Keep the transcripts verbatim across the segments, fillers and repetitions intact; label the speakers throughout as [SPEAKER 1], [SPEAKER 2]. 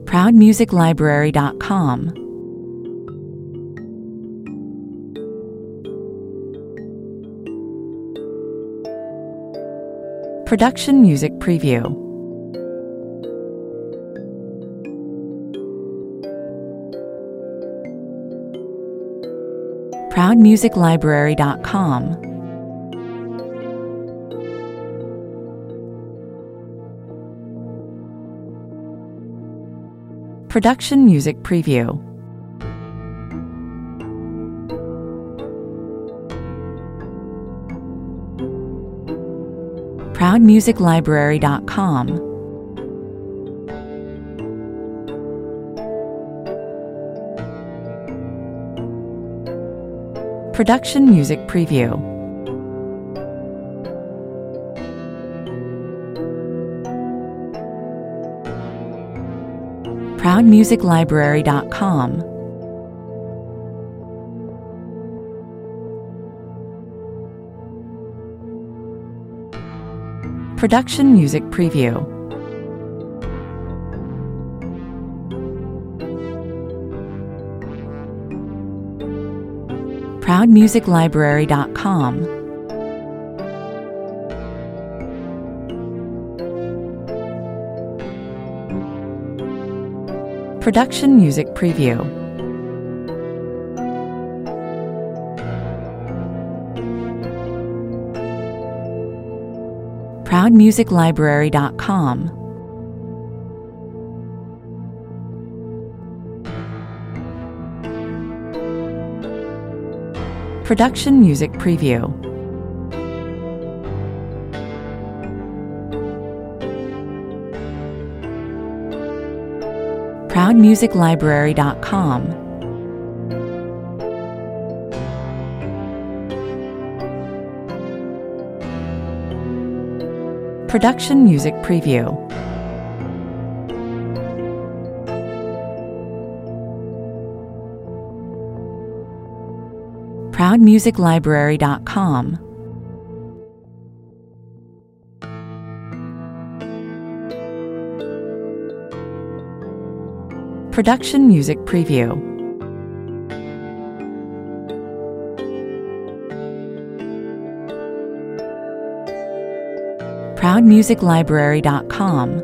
[SPEAKER 1] proud music library dot com. Production Music Preview. proud music library dot com. Production Music Preview. proud music library dot com. Production Music Preview. proud music library dot com. Production Music Preview. proud music library dot com. Production Music Preview. proud music library dot com. Production Music Preview. proud music library dot com. Production Music Preview. proud music library dot com. Production Music Preview. proud music library dot com.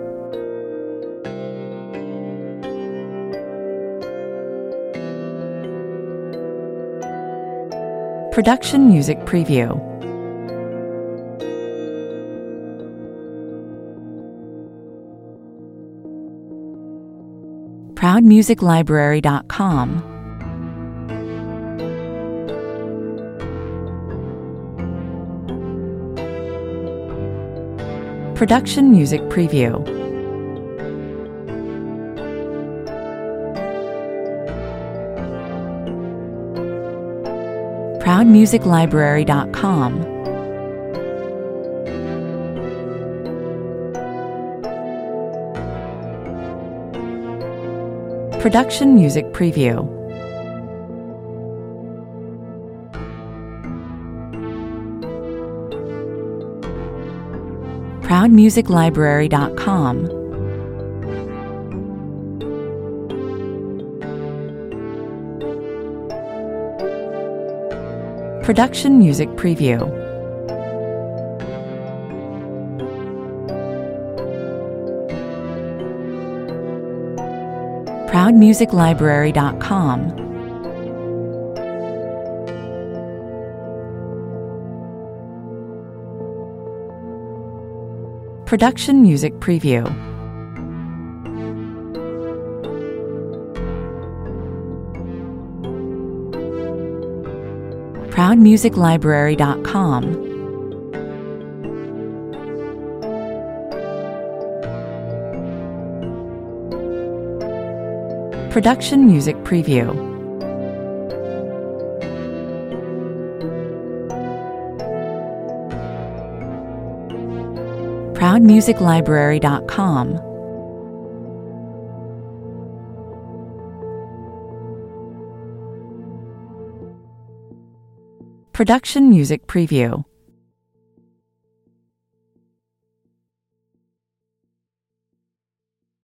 [SPEAKER 1] Production Music Preview. proud music library dot com. Production Music Preview. proud music library dot com. Production Music Preview. proud music library dot com. Production Music Preview. proud music library dot com. Production Music Preview. proud music library dot com. Production Music Preview. proud music library dot com. Production Music Preview.